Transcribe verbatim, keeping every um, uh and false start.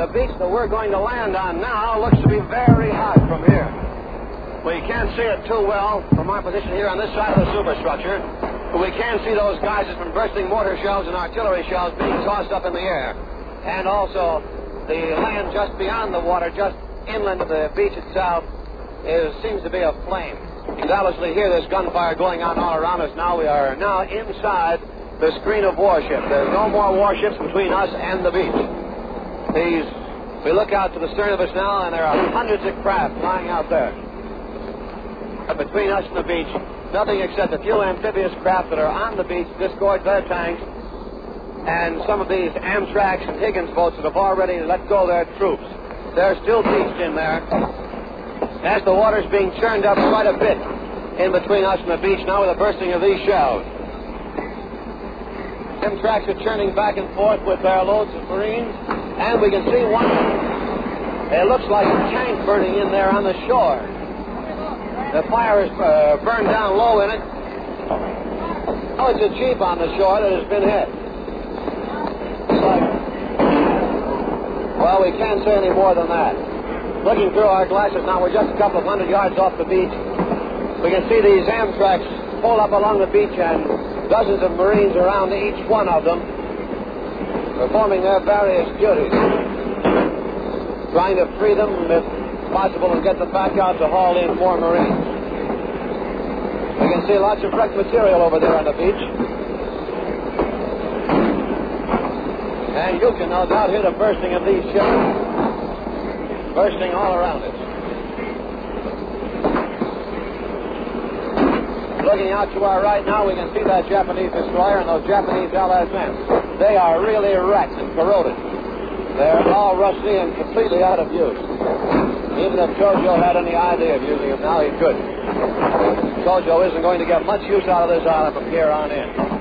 beach that we're going to land on now looks to be very hot from here. We can't see it too well from our position here on this side of the superstructure, but we can see those geysers from bursting mortar shells and artillery shells being tossed up in the air. And also, the land just beyond the water, just inland of the beach itself, is, seems to be aflame. You can obviously hear this gunfire going on all around us now. We are now inside the screen of warships. There's no more warships between us and the beach. These, we look out to the stern of us now, and there are hundreds of craft lying out there. But between us and the beach, nothing except a few amphibious craft that are on the beach, disgorge their tanks, and some of these Amtrak and Higgins boats that have already let go their troops. They're still beached in there. As the water's being churned up quite a bit in between us and the beach now with the bursting of these shells. Amtraks are churning back and forth with their loads of Marines, and we can see one. It looks like a tank burning in there on the shore. The fire is uh, burned down low in it. Oh, it's a jeep on the shore that has been hit. It's like, well, we can't say any more than that. Looking through our glasses now, we're just a couple of hundred yards off the beach. We can see these Amtraks pull up along the beach, and dozens of Marines around each one of them, performing their various duties, trying to free them if possible and get them back out to haul in more Marines. We can see lots of wrecked material over there on the beach. And you can no doubt hear the bursting of these shells, bursting all around us. Looking out to our right now, we can see that Japanese destroyer and those Japanese L S Ms. They are really wrecked and corroded. They're all rusty and completely out of use. Even if Jojo had any idea of using them now, he couldn't. Jojo isn't going to get much use out of this island from here on in.